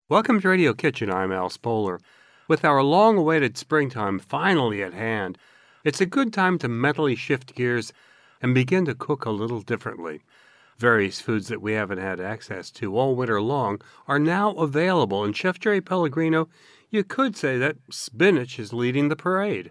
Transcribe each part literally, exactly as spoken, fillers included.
Welcome to Radio Kitchen. I'm Al Spoler. With our long-awaited springtime finally at hand, it's a good time to mentally shift gears and begin to cook a little differently. Various foods that we haven't had access to all winter long are now available, and Chef Jerry Pellegrino, you could say that spinach is leading the parade.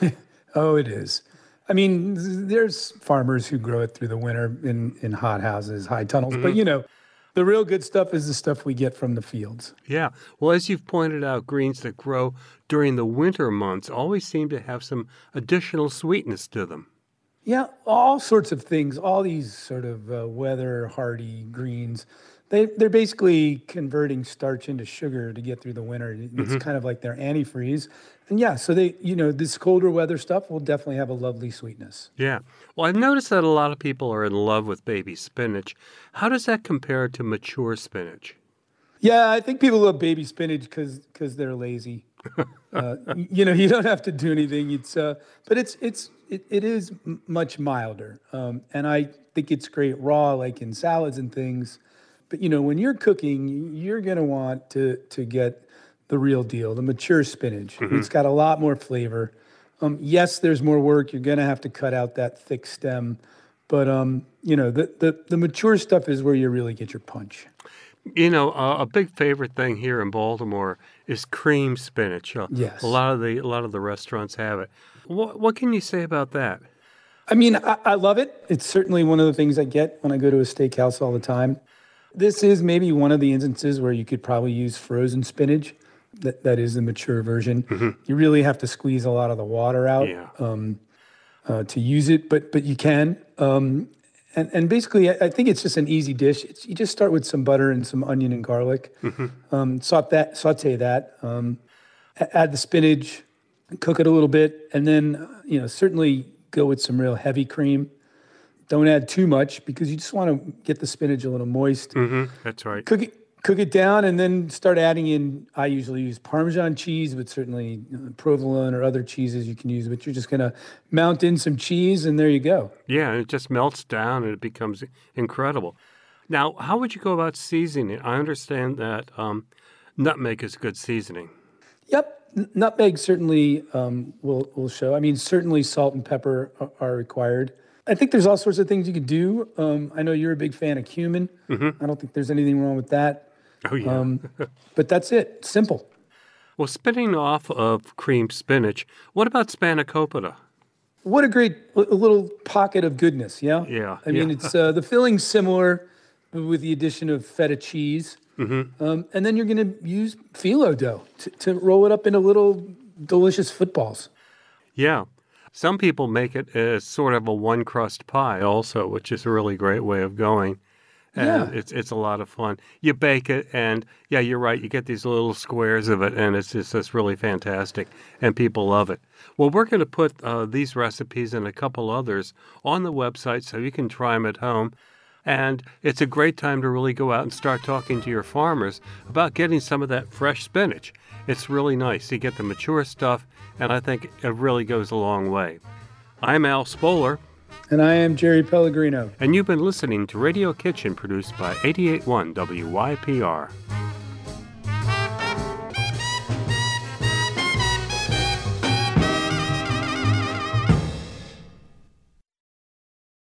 Oh, it is. I mean, there's farmers who grow it through the winter in, in hot houses, high tunnels, mm-hmm. but you know, the real good stuff is the stuff we get from the fields. Yeah. Well, as you've pointed out, greens that grow during the winter months always seem to have some additional sweetness to them. Yeah, all sorts of things, all these sort of uh, weather-hardy greens, they, they're basically converting starch into sugar to get through the winter. It's mm-hmm. kind of like their antifreeze. And yeah, so they, you know, this colder weather stuff will definitely have a lovely sweetness. Yeah. Well, I've noticed that a lot of people are in love with baby spinach. How does that compare to mature spinach? Yeah, I think people love baby spinach because because they're lazy. uh, you know, you don't have to do anything. It's uh, but it's it's it, it is m- much milder, um, and I think it's great raw, like in salads and things. But you know, when you're cooking, you're gonna want to to get the real deal, the mature spinach. Mm-hmm. It's got a lot more flavor. Um, yes, there's more work. You're gonna have to cut out that thick stem, but um, you know, the the the mature stuff is where you really get your punch. You know, uh, a big favorite thing here in Baltimore is cream spinach. Uh, yes, a lot of the a lot of the restaurants have it. What what can you say about that? I mean, I, I love it. It's certainly one of the things I get when I go to a steakhouse all the time. This is maybe one of the instances where you could probably use frozen spinach. That that is the mature version. Mm-hmm. You really have to squeeze a lot of the water out yeah. um, uh, to use it, but but you can. Um, And and basically, I think it's just an easy dish. It's, you just start with some butter and some onion and garlic. Mm-hmm. Um, saute that, saute that. Um, add the spinach, cook it a little bit, and then you know certainly go with some real heavy cream. Don't add too much because you just want to get the spinach a little moist. Mm-hmm. That's right. Cook it, cook it down, and then start adding in. I usually use Parmesan cheese, but certainly you know, provolone or other cheeses you can use. But you're just gonna mount in some cheese, and there you go. Yeah, and it just melts down, and it becomes incredible. Now, how would you go about seasoning it? I understand that um, nutmeg is good seasoning. Yep, N- nutmeg certainly um, will will show. I mean, certainly salt and pepper are, are required. I think there's all sorts of things you could do. Um, I know you're a big fan of cumin. Mm-hmm. I don't think there's anything wrong with that. Oh, yeah. um, but that's it. Simple. Well, spinning off of cream spinach, what about spanakopita? What a great a little pocket of goodness, yeah? Yeah. I mean, yeah. it's uh, the filling's similar with the addition of feta cheese. Mm-hmm. Um, and then you're going to use phyllo dough to, to roll it up into little delicious footballs. Yeah. Some people make it as sort of a one-crust pie also, which is a really great way of going. And yeah. it's it's a lot of fun. You bake it, and yeah, you're right. You get these little squares of it, and it's just it's really fantastic, and people love it. Well, we're going to put uh, these recipes and a couple others on the website so you can try them at home. And it's a great time to really go out and start talking to your farmers about getting some of that fresh spinach. It's really nice. You get the mature stuff, and I think it really goes a long way. I'm Al Spoler. And I am Jerry Pellegrino. And you've been listening to Radio Kitchen, produced by eighty-eight point one W Y P R.